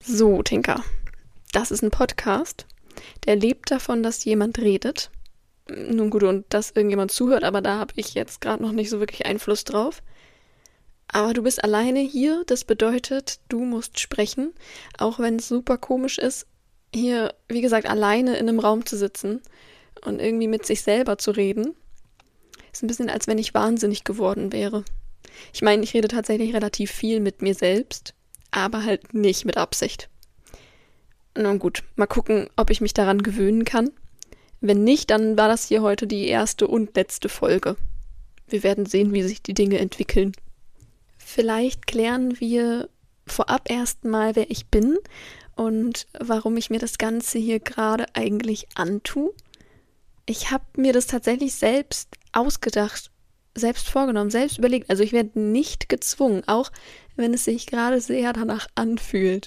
So, Tinker, das ist ein Podcast, der lebt davon, dass jemand redet. Nun gut, und dass irgendjemand zuhört, aber da habe ich jetzt gerade noch nicht so wirklich Einfluss drauf. Aber du bist alleine hier, das bedeutet, du musst sprechen, auch wenn es super komisch ist, hier, wie gesagt, alleine in einem Raum zu sitzen und irgendwie mit sich selber zu reden. Ist ein bisschen, als wenn ich wahnsinnig geworden wäre. Ich meine, ich rede tatsächlich relativ viel mit mir selbst, aber halt nicht mit Absicht. Nun gut, mal gucken, ob ich mich daran gewöhnen kann. Wenn nicht, dann war das hier heute die erste und letzte Folge. Wir werden sehen, wie sich die Dinge entwickeln. Vielleicht klären wir vorab erstmal, wer ich bin und warum ich mir das Ganze hier gerade eigentlich antue. Ich habe mir das tatsächlich selbst ausgedacht, selbst vorgenommen, selbst überlegt. Also ich werde nicht gezwungen, auch wenn es sich gerade sehr danach anfühlt.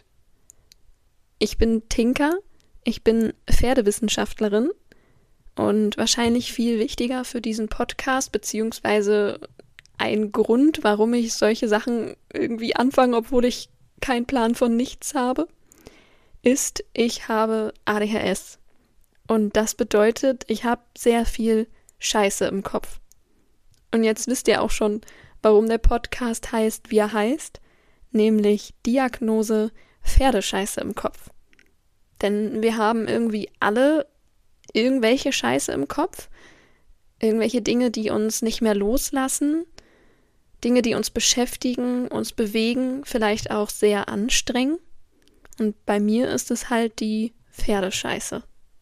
Ich bin Tinker, ich bin Pferdewissenschaftlerin und wahrscheinlich viel wichtiger für diesen Podcast, beziehungsweise ein Grund, warum ich solche Sachen irgendwie anfange, obwohl ich keinen Plan von nichts habe, ist, ich habe ADHS. Und das bedeutet, ich habe sehr viel Scheiße im Kopf. Und jetzt wisst ihr auch schon, warum der Podcast heißt, wie er heißt, nämlich Diagnose Pferdescheiße im Kopf. Denn wir haben irgendwie alle irgendwelche Scheiße im Kopf, irgendwelche Dinge, die uns nicht mehr loslassen, Dinge, die uns beschäftigen, uns bewegen, vielleicht auch sehr anstrengen. Und bei mir ist es halt die Pferdescheiße.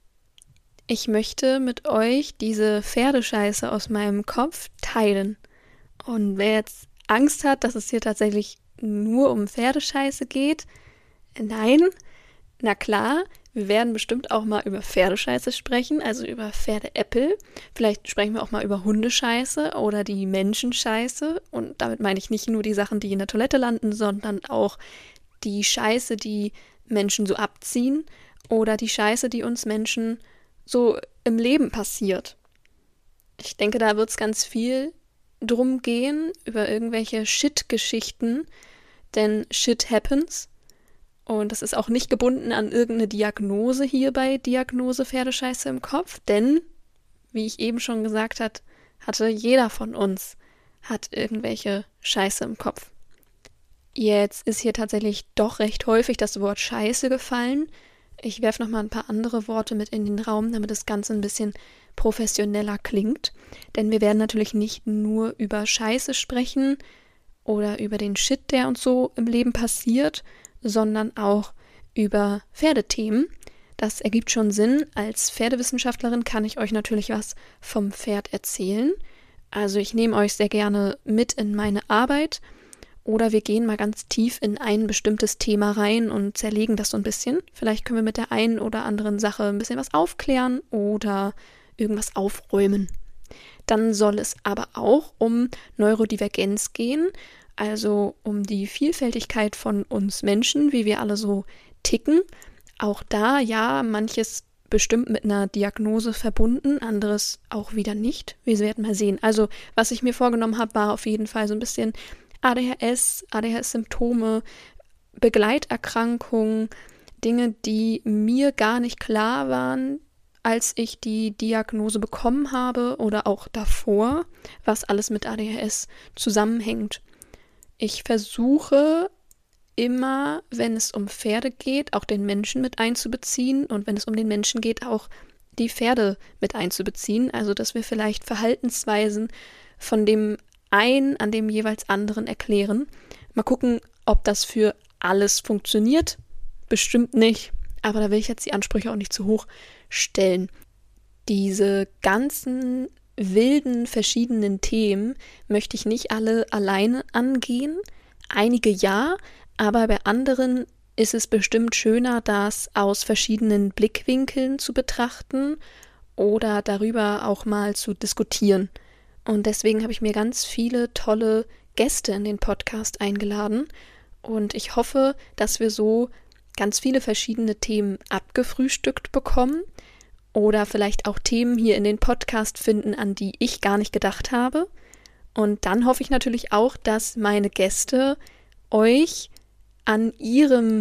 Ich möchte mit euch diese Pferdescheiße aus meinem Kopf teilen. Und wer jetzt Angst hat, dass es hier tatsächlich nur um Pferdescheiße geht, nein, na klar, wir werden bestimmt auch mal über Pferdescheiße sprechen, also über Pferdeäppel. Vielleicht sprechen wir auch mal über Hundescheiße oder die Menschenscheiße. Und damit meine ich nicht nur die Sachen, die in der Toilette landen, sondern auch die Scheiße, die Menschen so abziehen oder die Scheiße, die uns Menschen so im Leben passiert. Ich denke, da wird es ganz viel drum gehen, über irgendwelche Shit-Geschichten, denn Shit happens. Und das ist auch nicht gebunden an irgendeine Diagnose hier bei Diagnose Pferdescheiße im Kopf, denn, wie ich eben schon gesagt habe, hatte jeder von uns hat irgendwelche Scheiße im Kopf. Jetzt ist hier tatsächlich doch recht häufig das Wort Scheiße gefallen. Ich werfe nochmal ein paar andere Worte mit in den Raum, damit das Ganze ein bisschen professioneller klingt. Denn wir werden natürlich nicht nur über Scheiße sprechen oder über den Shit, der uns so im Leben passiert, sondern auch über Pferdethemen. Das ergibt schon Sinn. Als Pferdewissenschaftlerin kann ich euch natürlich was vom Pferd erzählen. Also ich nehme euch sehr gerne mit in meine Arbeit oder wir gehen mal ganz tief in ein bestimmtes Thema rein und zerlegen das so ein bisschen. Vielleicht können wir mit der einen oder anderen Sache ein bisschen was aufklären oder irgendwas aufräumen. Dann soll es aber auch um Neurodivergenz gehen, also um die Vielfältigkeit von uns Menschen, wie wir alle so ticken. Auch da, ja, manches bestimmt mit einer Diagnose verbunden, anderes auch wieder nicht. Wir werden mal sehen. Also, was ich mir vorgenommen habe, war auf jeden Fall so ein bisschen ADHS, ADHS-Symptome, Begleiterkrankungen, Dinge, die mir gar nicht klar waren, als ich die Diagnose bekommen habe oder auch davor, was alles mit ADHS zusammenhängt. Ich versuche immer, wenn es um Pferde geht, auch den Menschen mit einzubeziehen und wenn es um den Menschen geht, auch die Pferde mit einzubeziehen. Also, dass wir vielleicht Verhaltensweisen von dem einen an dem jeweils anderen erklären. Mal gucken, ob das für alles funktioniert. Bestimmt nicht, aber da will ich jetzt die Ansprüche auch nicht zu hoch stellen. Diese ganzen wilden, verschiedenen Themen möchte ich nicht alle alleine angehen. Einige ja, aber bei anderen ist es bestimmt schöner, das aus verschiedenen Blickwinkeln zu betrachten oder darüber auch mal zu diskutieren. Und deswegen habe ich mir ganz viele tolle Gäste in den Podcast eingeladen und ich hoffe, dass wir so ganz viele verschiedene Themen abgefrühstückt bekommen oder vielleicht auch Themen hier in den Podcast finden, an die ich gar nicht gedacht habe. Und dann hoffe ich natürlich auch, dass meine Gäste euch an ihrem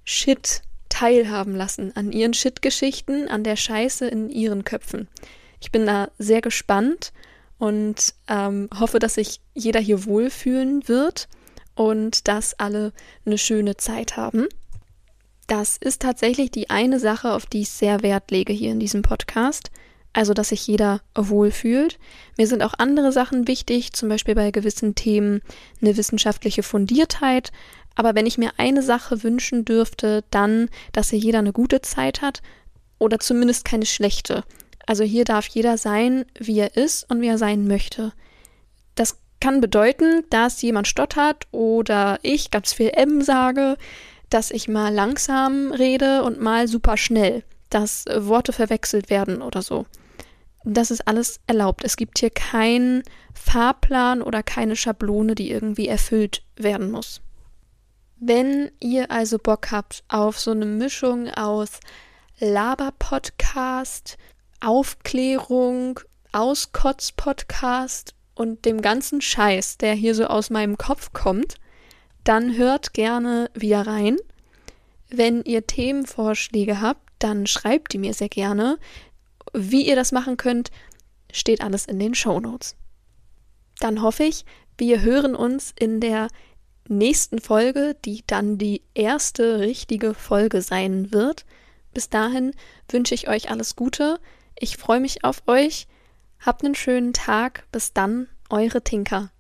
Shit teilhaben lassen, an ihren Shit-Geschichten, an der Scheiße in ihren Köpfen. Ich bin da sehr gespannt und hoffe, dass sich jeder hier wohlfühlen wird und dass alle eine schöne Zeit haben. Das ist tatsächlich die eine Sache, auf die ich sehr Wert lege hier in diesem Podcast. Also, dass sich jeder wohlfühlt. Mir sind auch andere Sachen wichtig, zum Beispiel bei gewissen Themen eine wissenschaftliche Fundiertheit. Aber wenn ich mir eine Sache wünschen dürfte, dann, dass hier jeder eine gute Zeit hat oder zumindest keine schlechte. Also hier darf jeder sein, wie er ist und wie er sein möchte. Das kann bedeuten, dass jemand stottert oder ich ganz viel sage, dass ich mal langsam rede und mal super schnell, dass Worte verwechselt werden oder so. Das ist alles erlaubt. Es gibt hier keinen Fahrplan oder keine Schablone, die irgendwie erfüllt werden muss. Wenn ihr also Bock habt auf so eine Mischung aus Laber-Podcast, Aufklärung, Auskotz-Podcast und dem ganzen Scheiß, der hier so aus meinem Kopf kommt, dann hört gerne wieder rein. Wenn ihr Themenvorschläge habt, dann schreibt die mir sehr gerne. Wie ihr das machen könnt, steht alles in den Shownotes. Dann hoffe ich, wir hören uns in der nächsten Folge, die dann die erste richtige Folge sein wird. Bis dahin wünsche ich euch alles Gute. Ich freue mich auf euch. Habt einen schönen Tag. Bis dann, eure Tinka.